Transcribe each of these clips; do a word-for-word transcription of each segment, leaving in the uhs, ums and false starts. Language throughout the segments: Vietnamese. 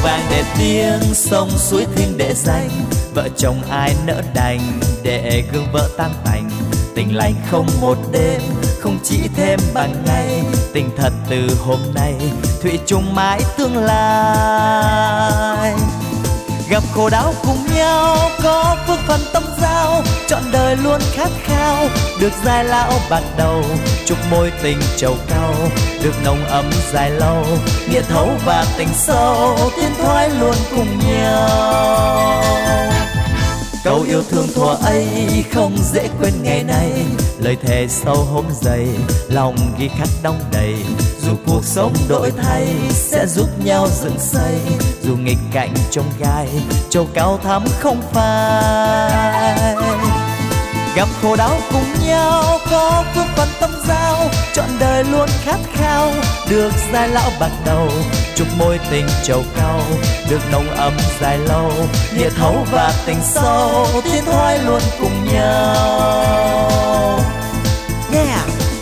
vàng để tiếng, sông suối thiêng để danh. Vợ chồng ai nỡ đành để gương vỡ tan tành. Tình lành không một đêm, không chỉ thêm bằng ngày. Tình thật từ hôm nay, thủy chung mãi tương lai. Gặp khổ đau cùng nhau, có phước phần tâm giao. Trọn đời luôn khát khao, được dài lão bạc đầu. Chúc mối tình trầu cau, được nồng ấm dài lâu. Nghĩa thấu và tình sâu, tiến thoái luôn cùng nhau. Câu yêu thương thuở ấy không dễ quên ngày nay. Lời thề sau hôm dày, lòng ghi khắc đong đầy. Dù cuộc sống đổi thay, sẽ giúp nhau dựng xây. Dù nghịch cảnh trong gai, trầu cao thắm không phai. Gặp khổ đau cùng nhau, có phước phần tâm giao. Trọn đời luôn khát khao, được dài lão bạc đầu. Chúc mối tình trầu cau, được nồng ấm dài lâu. Nghĩa thấu và tình sâu, tiến thoái luôn cùng nhau. Yeah.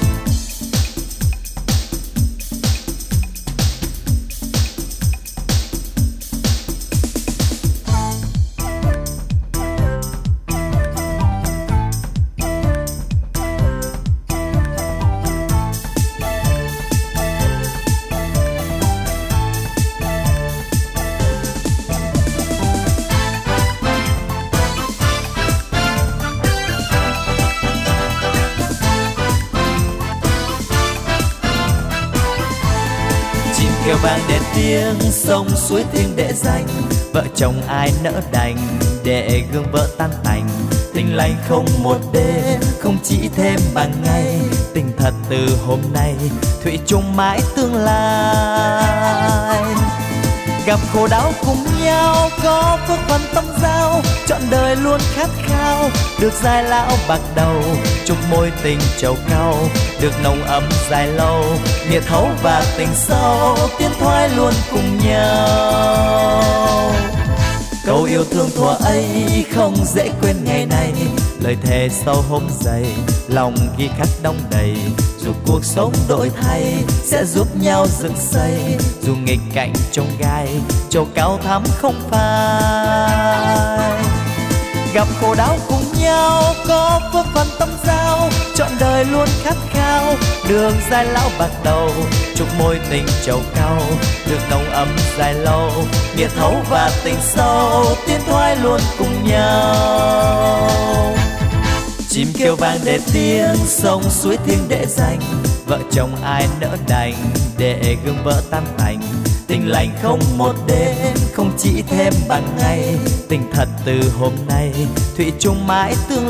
Kêu vang để tiếng, sông suối thiêng để danh. Vợ chồng ai nỡ đành để gương vỡ tan tành. Tình lành không một đêm, không chỉ thêm bằng ngày. Tình thật từ hôm nay, thủy chung mãi tương lai. Gặp khổ đau cùng nhau, có phước phần tâm giao. Trọn đời luôn khát khao, được dài lão bạc đầu. Chúc mối tình trầu cau, được nồng ấm dài lâu. Nghĩa thấu và tình sâu, tiến thoái luôn cùng nhau. Câu yêu thương thuở ấy không dễ quên ngày nay. Lời thề sau hôm dày, lòng ghi khắc đong đầy. Dù cuộc sống đổi thay, sẽ giúp nhau dựng xây. Dù nghịch cảnh trong gai, trầu cao thắm không phai. Gặp khổ đau cùng nhau, có phước phần tâm giao. Trọn đời luôn khát khao, đường dài lão bạc đầu. Chúc mối tình trầu cau, được nồng ấm dài lâu. Nghĩa thấu và tình sâu, tiến thoái luôn cùng nhau. Chim kêu vang để tiếng, sông suối thiêng để danh. Vợ chồng ai nỡ đành để gương vỡ tan tành. Tình lành không một đêm, không chỉ thêm bằng ngày. Tình thật từ hôm nay, thủy chung mãi tương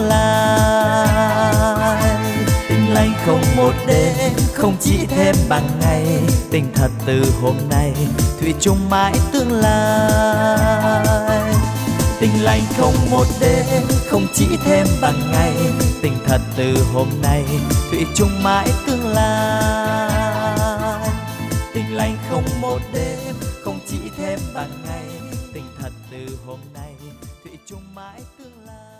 lai. Tình lành không một đêm, không chỉ thêm bằng ngày. Tình thật từ hôm nay, thủy chung mãi tương lai. Tình lành không một đêm, không chỉ thêm bằng ngày. Tình thật từ hôm nay, thủy chung mãi tương lai. Tình lành không một đêm, không chỉ thêm bằng ngày. Tình thật từ hôm nay, thủy chung mãi tương lai.